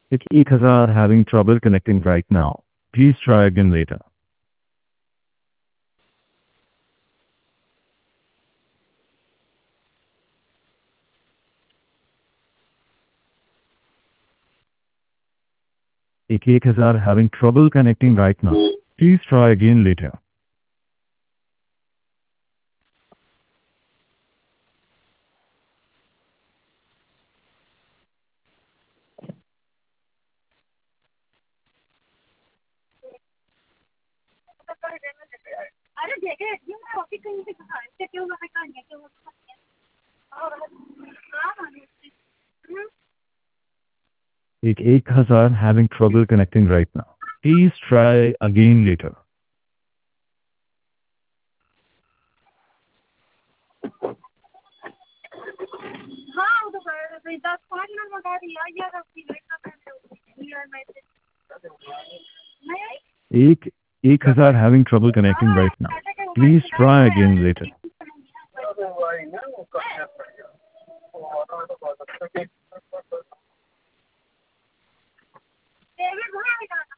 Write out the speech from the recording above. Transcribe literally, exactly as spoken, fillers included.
It's एक हज़ार having trouble connecting right now. Please try again later. एक एक हज़ार having trouble connecting right now. Please try again later. अरे देखे क्यों ना ऑफिस कहीं से कहा है क्यों ना कहानी क्यों और हाँ एक एक हज़ार having trouble connecting right now. Please try again later. हाँ वो तो दस पाँच मिनट बता दिया यार आपकी लाइट का पहले यार मैसेज नहीं एक एक हज़ार having trouble connecting right now. Please try again later. David भाई